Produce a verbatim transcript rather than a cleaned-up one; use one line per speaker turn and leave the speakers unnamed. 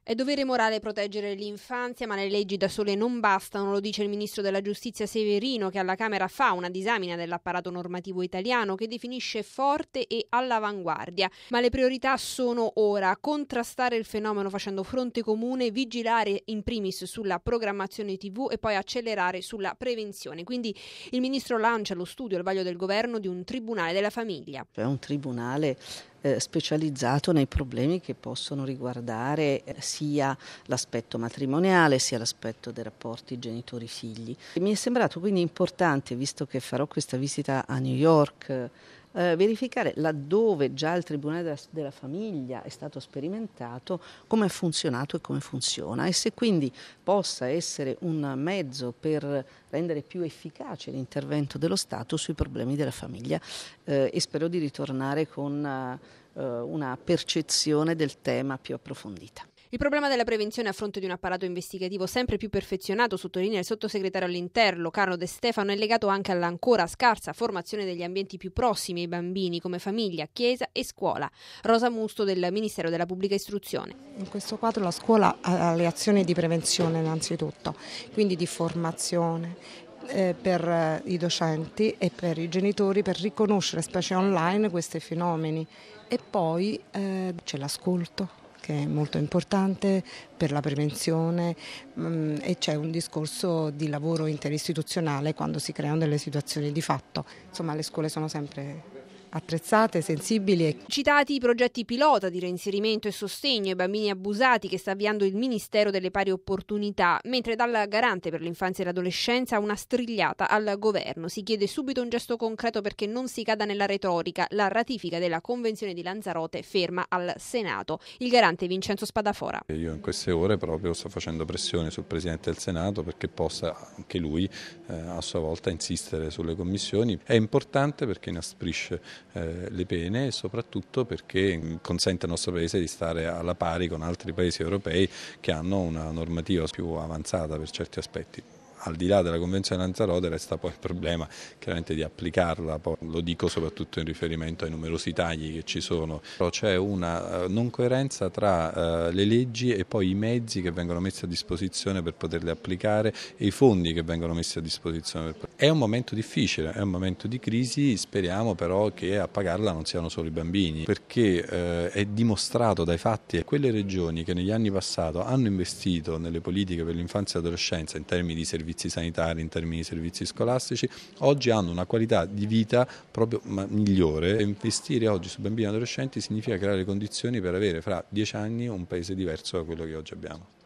È dovere morale proteggere l'infanzia, ma le leggi da sole non bastano, lo dice il ministro della Giustizia Severino, che alla Camera fa una disamina dell'apparato normativo italiano che definisce forte e all'avanguardia. Ma le priorità sono ora: contrastare il fenomeno facendo fronte comune, vigilare in primis sulla programmazione tivù e poi accelerare sulla prevenzione. Quindi il ministro lancia lo studio al vaglio del governo di un tribunale della famiglia.
È un tribunale Eh, specializzato nei problemi che possono riguardare eh, sia l'aspetto matrimoniale sia l'aspetto dei rapporti genitori-figli. Mi è sembrato quindi importante, visto che farò questa visita a New York, eh, verificare laddove già il Tribunale della, della Famiglia è stato sperimentato come è funzionato e come funziona, e se quindi possa essere un mezzo per rendere più efficace l'intervento dello Stato sui problemi della famiglia, eh, e spero di ritornare con eh, una percezione del tema più approfondita.
Il problema della prevenzione a fronte di un apparato investigativo sempre più perfezionato, sottolinea il sottosegretario all'interno Carlo De Stefano, è legato anche all'ancora scarsa formazione degli ambienti più prossimi ai bambini come famiglia, chiesa e scuola. Rosa Musto del Ministero della Pubblica Istruzione.
In questo quadro la scuola ha le azioni di prevenzione innanzitutto, quindi di formazione eh, per i docenti e per i genitori per riconoscere, specie online, questi fenomeni, e poi eh, c'è l'ascolto, che è molto importante per la prevenzione, mh, e c'è un discorso di lavoro interistituzionale quando si creano delle situazioni di fatto. Insomma, le scuole sono sempre attrezzate, sensibili. E...
Citati i progetti pilota di reinserimento e sostegno ai bambini abusati che sta avviando il Ministero delle Pari Opportunità, mentre dal Garante per l'infanzia e l'adolescenza una strigliata al governo. Si chiede subito un gesto concreto perché non si cada nella retorica. La ratifica della Convenzione di Lanzarote ferma al Senato. Il Garante Vincenzo Spadafora.
Io in queste ore proprio sto facendo pressione sul Presidente del Senato perché possa anche lui eh, a sua volta insistere sulle commissioni. È importante perché inasprisce Eh, le pene e soprattutto perché consente al nostro Paese di stare alla pari con altri paesi europei che hanno una normativa più avanzata per certi aspetti. Al di là della Convenzione di Lanzarote resta poi il problema chiaramente di applicarla, poi lo dico soprattutto in riferimento ai numerosi tagli che ci sono. Però c'è una non coerenza tra uh, le leggi e poi i mezzi che vengono messi a disposizione per poterle applicare e i fondi che vengono messi a disposizione. Per... È un momento difficile, è un momento di crisi, speriamo però che a pagarla non siano solo i bambini, perché uh, è dimostrato dai fatti che quelle regioni che negli anni passati hanno investito nelle politiche per l'infanzia e l'adolescenza in termini di servizi servizi sanitari, in termini di servizi scolastici, oggi hanno una qualità di vita proprio migliore, e investire oggi su bambini e adolescenti significa creare le condizioni per avere fra dieci anni un paese diverso da quello che oggi abbiamo.